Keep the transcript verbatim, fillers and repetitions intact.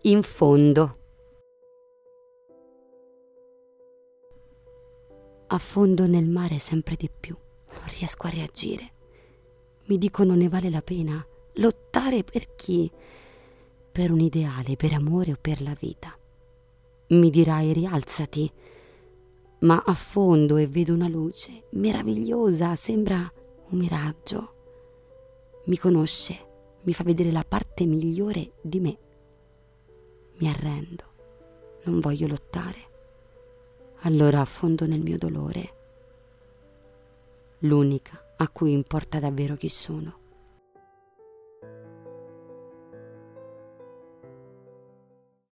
In fondo. Affondo nel mare sempre di più. Non riesco a reagire. Mi dicono ne vale la pena lottare per chi? Per un ideale, per amore o per la vita. Mi dirai rialzati, ma affondo e vedo una luce meravigliosa, sembra un miraggio. Mi conosce, mi fa vedere la parte migliore di me. Mi arrendo, non voglio lottare. Allora affondo nel mio dolore, l'unica a cui importa davvero chi sono.